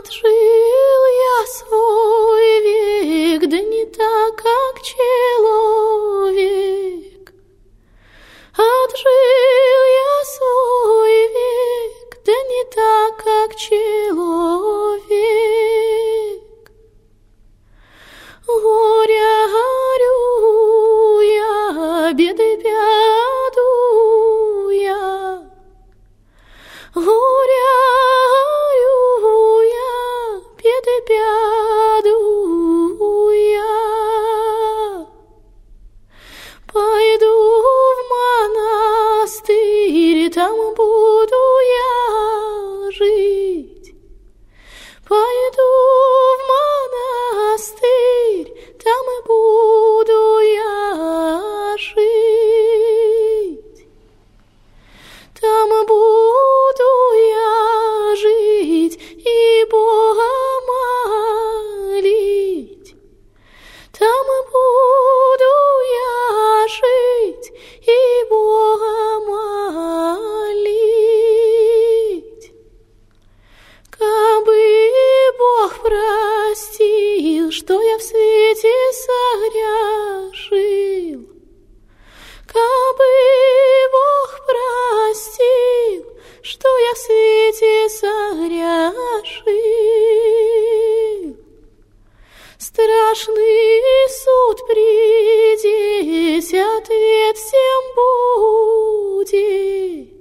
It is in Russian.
Отжил я свой век, да не так, как человек. Отжил я свой век, да не так, как человек. Горя горю я, беды пяду я. Горя горю я, беды пяду я. Пойду в монастырь, там буду я жить. Пойду в монастырь, там и буду я жить. Там буду я жить и Бога молить. Там буду я жить и Бога молить. Кабы Бог простил, что я в свете согрешил, кабы Бог простил, что я в свете согрешил, страшный суд придет, ответ всем будет.